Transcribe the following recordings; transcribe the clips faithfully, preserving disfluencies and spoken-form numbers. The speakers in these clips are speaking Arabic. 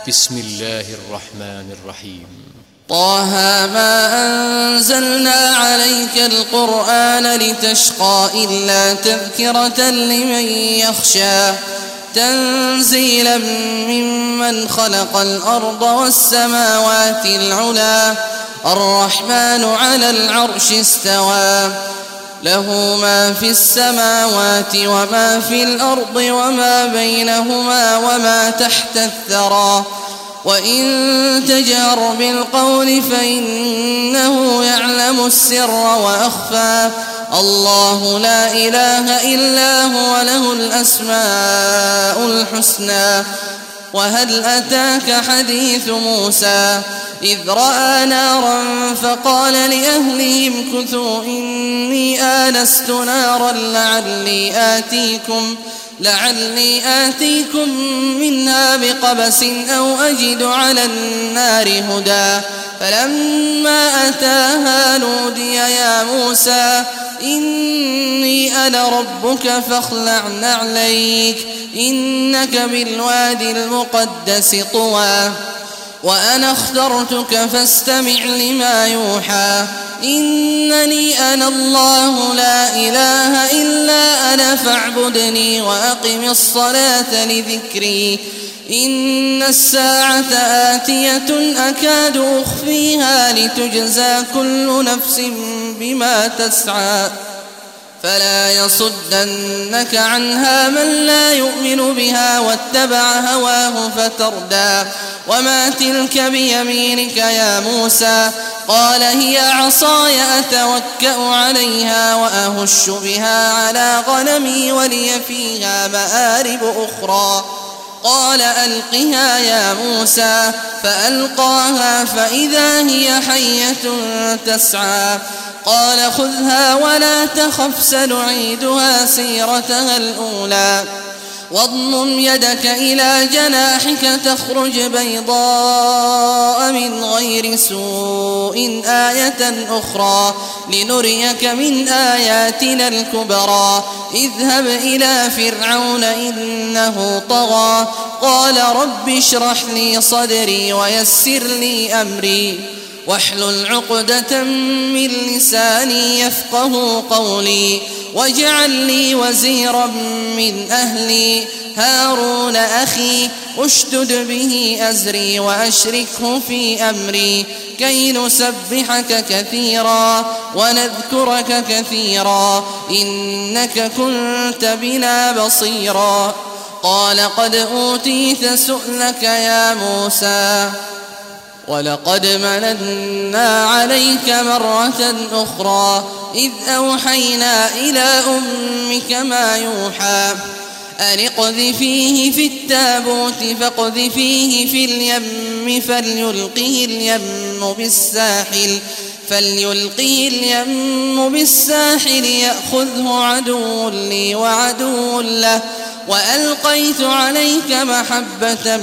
بسم الله الرحمن الرحيم. طه ما أنزلنا عليك القرآن لتشقى إلا تذكرة لمن يخشى تنزيلا ممن خلق الأرض والسماوات العلى الرحمن على العرش استوى له ما في السماوات وما في الأرض وما بينهما وما تحت الثرى وإن تجهر بالقول فإنه يعلم السر وأخفى الله لا إله إلا هو له الأسماء الحسنى. وهل أتاك حديث موسى إذ رأى نارا فقال لأهلهم كثوا إني آنست نارا لعلي آتيكم لعلي آتيكم منها بقبس أو أجد على النار هدى فلما أتاها نودي يا موسى إني أنا ربك فاخلع نعليك إنك بالوادي المقدس طوى وأنا اخترتك فاستمع لما يوحى إنني أنا الله لا إله إلا أنا فاعبدني وأقم الصلاة لذكري إن الساعة آتية أكاد أخفيها لتجزى كل نفس بما تسعى فلا يصدنك عنها من لا يؤمن بها واتبع هواه فتردى وما تلك بيمينك يا موسى قال هي عصاي أتوكأ عليها وأهش بها على غنمي ولي فيها مآرب أخرى قال ألقها يا موسى فألقاها فإذا هي حية تسعى قال خذها ولا تخف سنعيدها سيرتها الأولى واضمم يدك إلى جناحك تخرج بيضاء من غير سوء آية أخرى لنريك من آياتنا الكبرى اذهب إلى فرعون إنه طغى قال رب اشرح لي صدري ويسر لي أمري واحلل عقدة من لساني يفقه قولي واجعل لي وزيرا من أهلي هارون أخي اشدد به أزري وأشركه في أمري كي نسبحك كثيرا ونذكرك كثيرا إنك كنت بنا بصيرا قال قد أوتيت سؤلك يا موسى ولقد مننا عليك مرة أخرى إذ أوحينا إلى أمك ما يوحى أن اقذفيه في التابوت فاقذفيه في اليم فليلقه اليم بالساحل فليلقه اليم بالساحل يأخذه عدو لي وعدو له وألقيت عليك محبة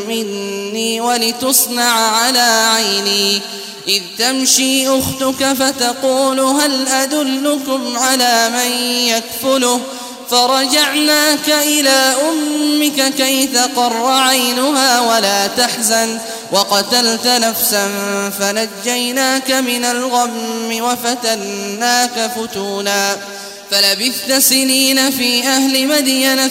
مني ولتصنع على عيني إذ تمشي أختك فتقول هل أدلكم على من يكفله فرجعناك إلى أمك كي تقر عينها ولا تحزن وقتلت نفسا فنجيناك من الغم وفتناك فتونا فلبثت سنين في أهل مدين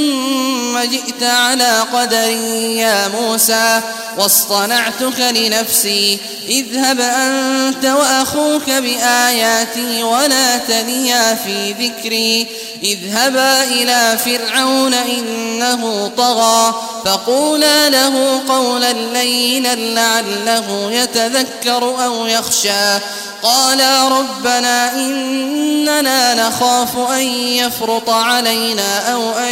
ثم جئت على قدر يا موسى واصطنعتك لنفسي اذهب أنت وأخوك بآياتي ولا تنيا في ذكري اذهبا إلى فرعون إنه طغى فقولا له قولا لينا لعله يتذكر أو يخشى قالا ربنا إننا نخاف أن يفرط علينا أو أن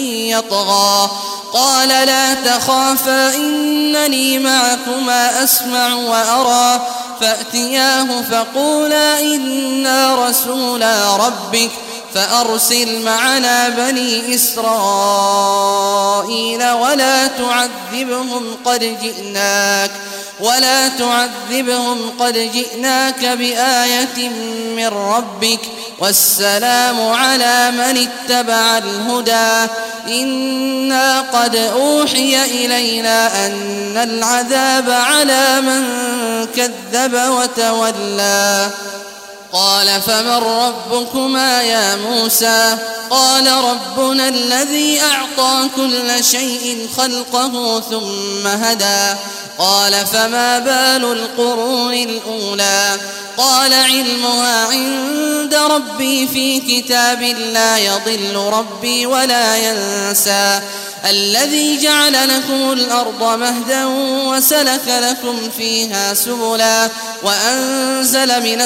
يطغى قال لا تخافا إنني معكما أسمع وأرى فأتياه فقولا إنا رسولا ربك فأرسل معنا بني إسرائيل ولا تعذبهم قد جئناك ولا تعذبهم قد جئناك بآية من ربك والسلام على من اتبع الهدى إنا قد أوحي إلينا أن العذاب على من كذب وتولى قال فمن ربكما يا موسى قال ربنا الذي أعطى كل شيء خلقه ثم هدى قال فما بال القرون الأولى قال علمها عند ربي في كتاب لا يضل ربي ولا ينسى الذي جعل لكم الأرض مهدا وسلك لكم فيها سبلا وأنزل من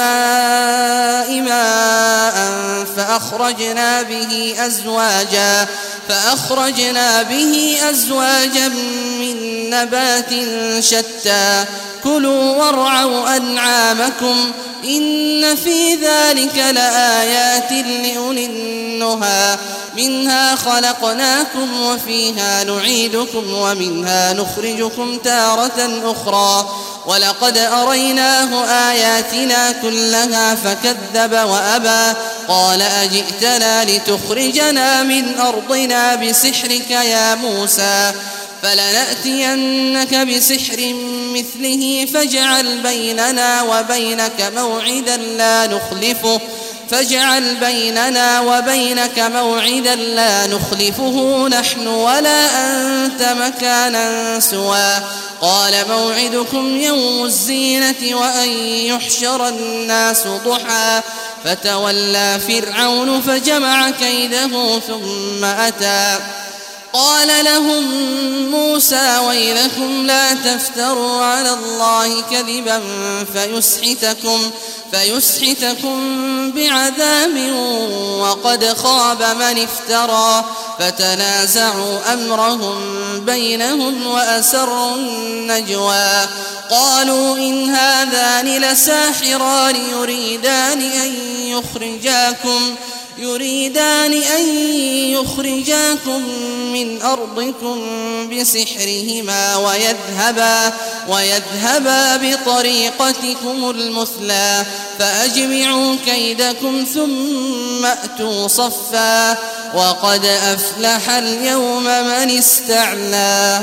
السماء ماء فأخرجنا به أزواجا فأخرجنا به أزواجا من نبات شتى كلوا وارعوا أنعامكم إن في ذلك لآيات لأولي النهى منها خلقناكم وفيها نعيدكم ومنها نخرجكم تارة أخرى ولقد أريناه آياتنا كلها فكذب وأبى قال أجئتنا لتخرجنا من أرضنا بسحرك يا موسى فلنأتينك بسحر مثله فاجعل بيننا وبينك موعدا لا نخلفه فاجعل بيننا وبينك موعدا لا نخلفه نحن ولا أنت مكانا سوى قال موعدكم يوم الزينة وأن يحشر الناس ضحى فتولى فرعون فجمع كيده ثم أتى قال لهم موسى ويلكم لا تفتروا على الله كذبا فيسحتكم فيسحتكم بعذاب وقد خاب من افترى فتنازعوا أمرهم بينهم وأسروا النجوى قالوا إن هذان لساحران يريدان أن يخرجاكم يريدان أن يخرجاكم من أرضكم بسحرهما ويذهبا, ويذهبا بطريقتكم المثلى فأجمعوا كيدكم ثم أتوا صفا وقد أفلح اليوم من استعلى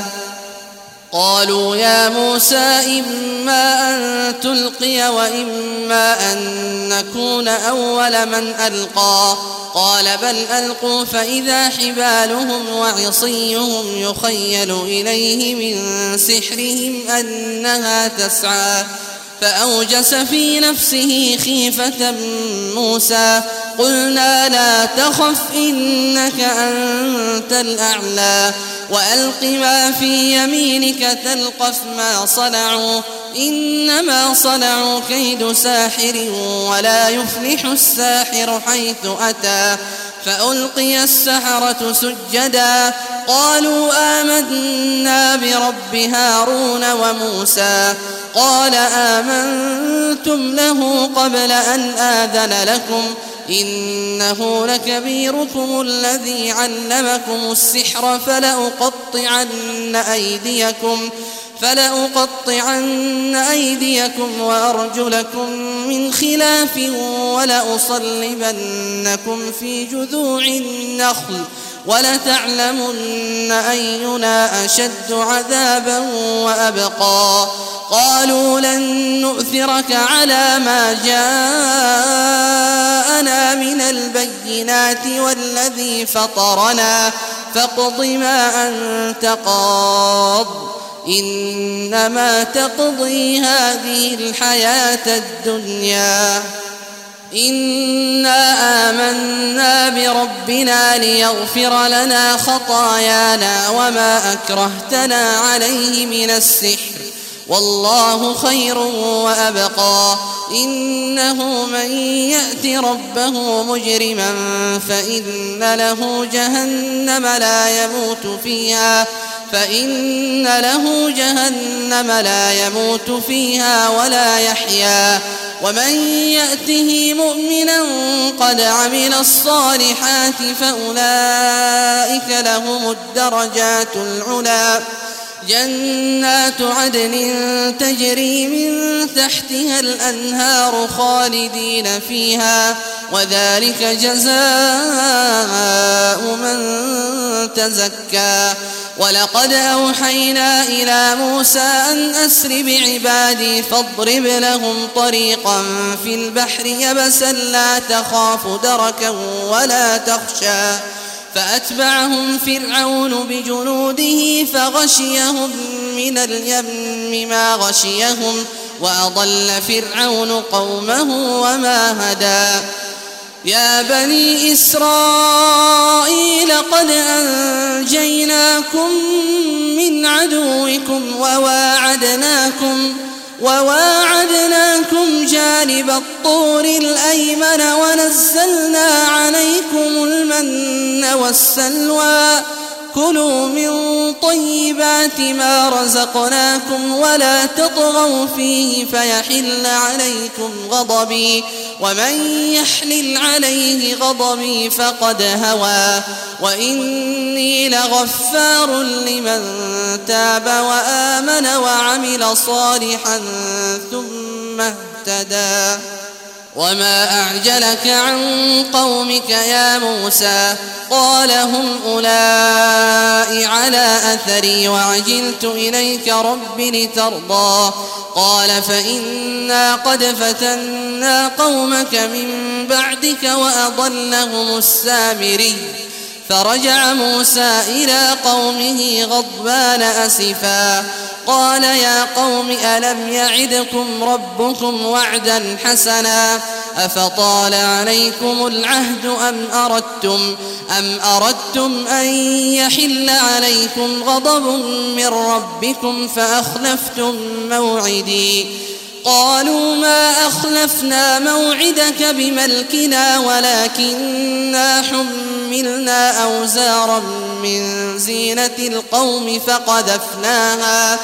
قالوا يا موسى إما أن تلقي وإما أن نكون أول من ألقى قال بل ألقوا فإذا حبالهم وعصيهم يخيل إليه من سحرهم أنها تسعى فأوجس في نفسه خيفة موسى قلنا لا تخف إنك أنت الأعلى وألق ما في يمينك تلقف ما صنعوا إنما صنعوا كيد ساحر ولا يفلح الساحر حيث أتى فألقي السحرة سجدا قالوا آمنا برب هارون وموسى قال آمنتم له قبل أن آذن لكم إنه لكبيركم الذي علمكم السحر فلأقطعن أيديكم فلأقطعن أيديكم وأرجلكم من خلاف ولأصلبنكم في جذوع النخل ولتعلمن أينا أشد عذابا وأبقى قالوا لن نؤثرك على ما جاءنا من البينات والذي فطرنا فاقض ما أنت قاض إنما تقضي هذه الحياة الدنيا إنا آمنا بربنا ليغفر لنا خطايانا وما أكرهتنا عليه من السحر والله خير وأبقى إنه من يأت ربه مجرما فإن له جهنم لا يموت فيها فإن له جهنم لا يموت فيها ولا يحيا ومن يأته مؤمنا قد عمل الصالحات فأولئك لهم الدرجات العلى جنات عدن تجري من تحتها الأنهار خالدين فيها وذلك جزاء من تزكى ولقد أوحينا إلى موسى أن أسر بعبادي فاضرب لهم طريقا في البحر يبسا لا تخاف دركا ولا تخشى فأتبعهم فرعون بجنوده فغشيهم من اليم ما غشيهم وأضل فرعون قومه وما هدى يا بني إسرائيل قد أنجيناكم من عدوكم وواعدناكم وواعدناكم جانب الطور الأيمن ونزلنا عليكم المن والسلوى كلوا من طيبات ما رزقناكم ولا تطغوا فيه فيحل عليكم غضبي ومن يحلل عليه غضبي فقد هوى وإني لغفار لمن تاب وآمن وعمل صالحا ثم اهتدى وما أعجلك عن قومك يا موسى قال هم أولئك على أثري وعجلت إليك رب لترضى قال فإنا قد فتنا قومك من بعدك وأضلهم السامري فرجع موسى إلى قومه غضبان أسفا قال يا قوم ألم يعدكم ربكم وعدا حسنا أفطال عليكم العهد أم أردتم أم أردتم أن يحل عليكم غضب من ربكم فأخلفتم موعدي قالوا ما أخلفنا موعدك بملكنا ولكننا حملنا أوزارا من زينة القوم فقذفناها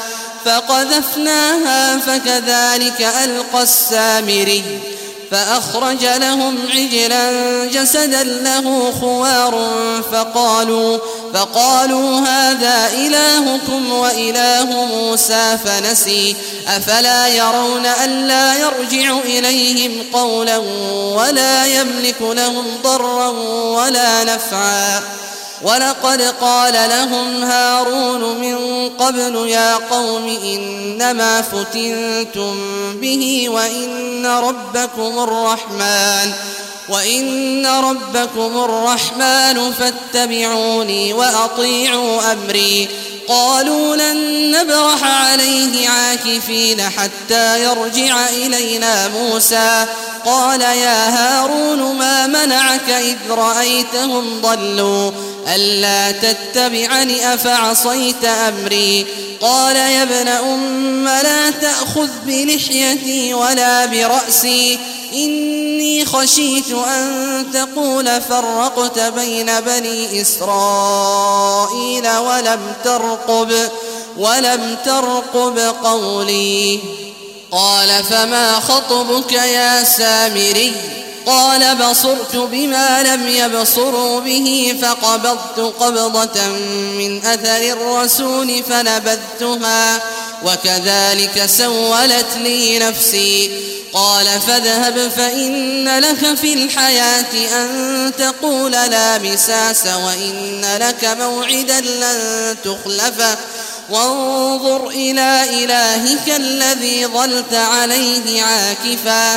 فقذفناها فكذلك ألقى السامري فأخرج لهم عجلا جسدا له خوار فقالوا فقالوا هذا إلهكم وإله موسى فنسي أفلا يرون ألا يرجع إليهم قولا ولا يملك لهم ضرا ولا نفعا ولقد قال لهم هارون من قبل يا قوم إنما فتنتم به وإن ربكم الرحمن وإن ربكم الرحمن فاتبعوني وأطيعوا أمري قالوا لن نبرح عليه عاكفين حتى يرجع إلينا موسى قال يا هارون ما منعك إذ رأيتهم ضلوا ألا تتبعني أفعصيت أمري قال يا ابن أم لا تأخذ بلحيتي ولا برأسي إني خشيت أن تقول فرقت بين بني إسرائيل ولم ترقب ولم ترقب قولي قال فما خطبك يا سامري قال بصرت بما لم يبصروا به فقبضت قبضة من أثر الرسول فنبذتها وكذلك سولت لي نفسي قال فاذهب فإن لك في الحياة أن تقول لا مساس وإن لك موعدا لن تخلفه وانظر إلى إلهك الذي ظلت عليه عاكفا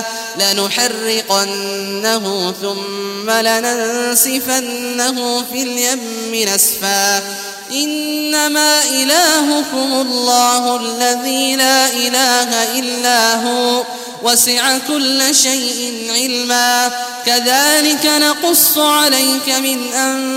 لنحرقنه ثم لننسفنه في اليم نسفا إنما إلهكم الله الذي لا إله إلا هو وسع كل شيء علما كذلك نقص عليك من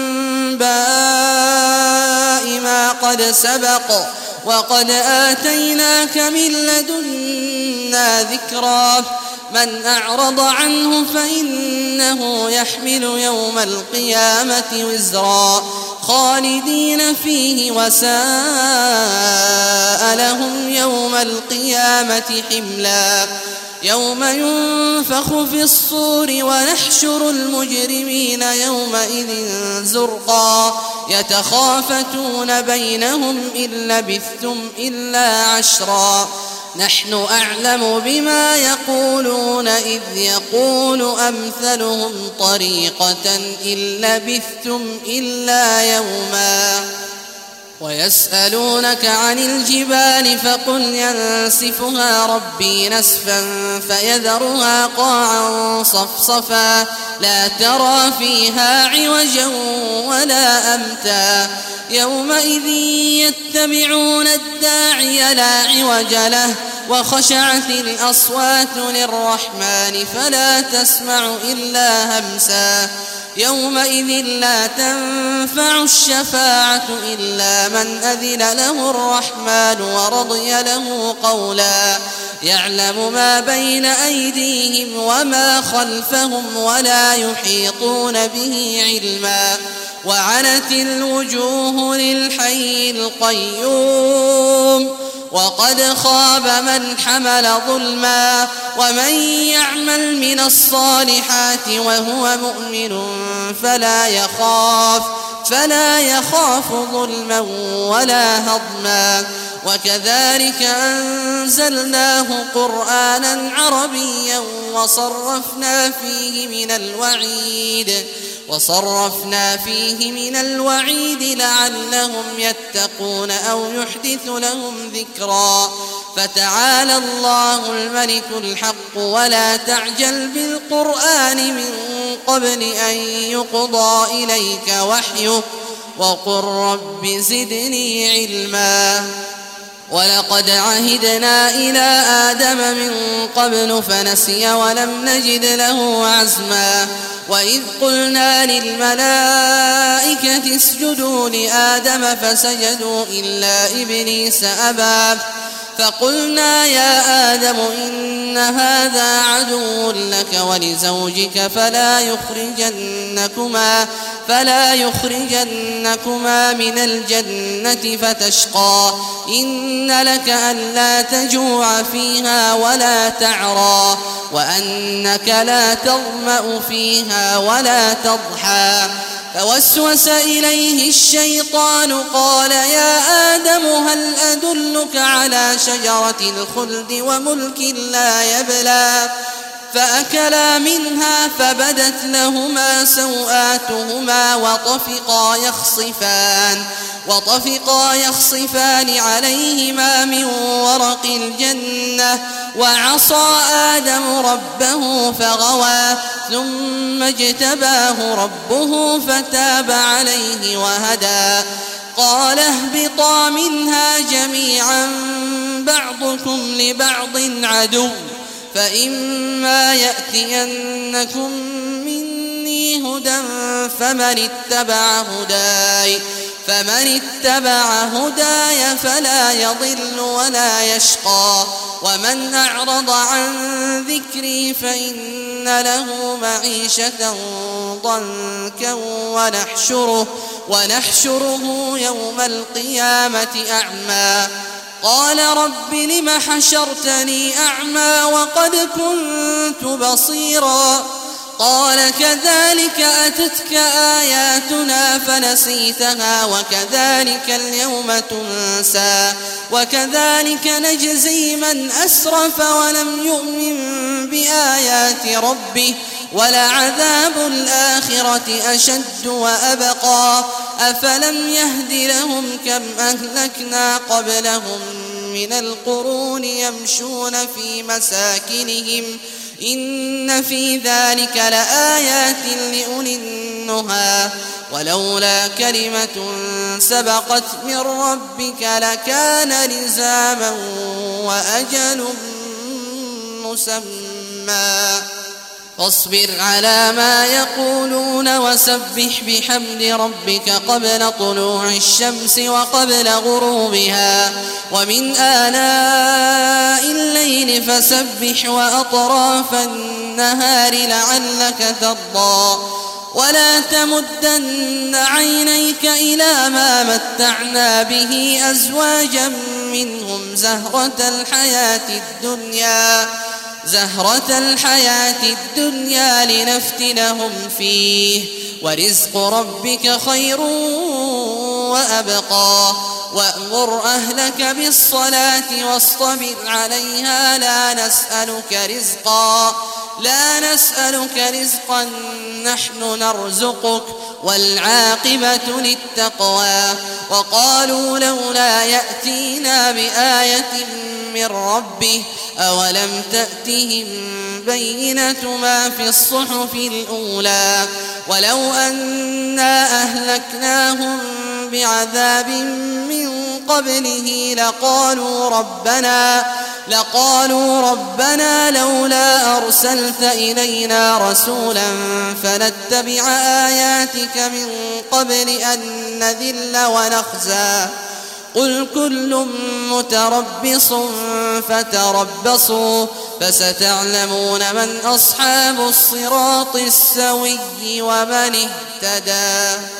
أنباء ما قد سبق وقد آتيناك من لدنا ذكرا من أعرض عنه فإنه يحمل يوم القيامة وزرا خالدين فيه وساء لهم يوم القيامة حملا يوم ينفخ في الصور ونحشر المجرمين يومئذ زرقا يتخافتون بينهم إن لبثتم إلا عشرا نحن أعلم بما يقولون إذ يقول أمثلهم طريقة إن لبثتم إلا يوما ويسألونك عن الجبال فقل ينسفها ربي نسفا فيذرها قاعا صفصفا لا ترى فيها عوجا ولا أمتا يومئذ يتبعون الداعي لا عوج له وخشعت الأصوات للرحمن فلا تسمع إلا همسا يومئذ لا تنفع الشفاعة إلا من أذن له الرحمن ورضي له قولا يعلم ما بين أيديهم وما خلفهم ولا يحيطون به علما وعنت الوجوه للحي القيوم وقد خاب من حمل ظلما ومن يعمل من الصالحات وهو مؤمن فلا يخاف فلا يخاف ظلما ولا هضما وكذلك أنزلناه قرآنا عربيا وصرفنا فيه من الوعيد وصرفنا فيه من الوعيد لعلهم يتقون أو يحدث لهم ذكرا فتعالى الله الملك الحق ولا تعجل بالقرآن من قبل أن يقضى إليك وحيه وقل رب زدني علما ولقد عهدنا إلى آدم من قبل فنسي ولم نجد له عزما وإذ قلنا للملائكة اسجدوا لآدم فسجدوا إلا إبليس أبى فقلنا يا آدم إن هذا عدو لك ولزوجك فلا يخرجنكما فلا يخرجنكما من الجنة فتشقى إن لك ألا تجوع فيها ولا تعرى وأنك لا تظمأ فيها ولا تضحى فوسوس إليه الشيطان قال يا آدم هل أدلك على شجرة الخلد وملك لا يبلى فأكلا منها فبدت لهما سوآتهما وطفقا يخصفان وطفقا يخصفان عليهما من ورق الجنة وعصى آدم ربه فغوى ثم اجتباه ربه فتاب عليه وهدى قال اهبطا منها جميعا بعضكم لبعض عدو فإما يأتينكم مني هدى فمن اتبع هداي فمن اتبع هداي فلا يضل ولا يشقى ومن أعرض عن ذكري فإن له معيشة ضنكا ونحشره, ونحشره يوم القيامة أعمى قال رب لم حشرتني أعمى وقد كنت بصيرا قال كذلك أتتك آياتنا فنسيتها وكذلك اليوم تنسى وكذلك نجزي من أسرف ولم يؤمن بآيات ربه ولعذاب الآخرة أشد وأبقى أفلم يهد لهم كم أهلكنا قبلهم من القرون يمشون في مساكنهم إن في ذلك لآيات لأولي النهى ولولا كلمة سبقت من ربك لكان لزاما وأجل مسمى فاصبر على ما يقولون وسبح بحمد ربك قبل طلوع الشمس وقبل غروبها ومن آلاء الليل فسبح وأطراف النهار لعلك ترضى ولا تمدن عينيك إلى ما متعنا به أزواجا منهم زهرة الحياة الدنيا زهرة الحياة الدنيا لنفتنهم فيه ورزق ربك خير وأبقى وأمر أهلك بالصلاة واصطبر عليها لا نسألك رزقا لا نسألك رزقا نحن نرزقك والعاقبة للتقوى وقالوا لولا يأتينا بآية من ربه أولم تأتهم بينة ما في الصحف الأولى ولو أنا أهلكناهم بعذاب من قبله لقالوا ربنا لقالوا ربنا لولا أرسلت إلينا رسولا فنتبع آياتك من قبل أن نذل ونخزى قل كل متربص فتربصوا فستعلمون من أصحاب الصراط السوي ومن اهتدى.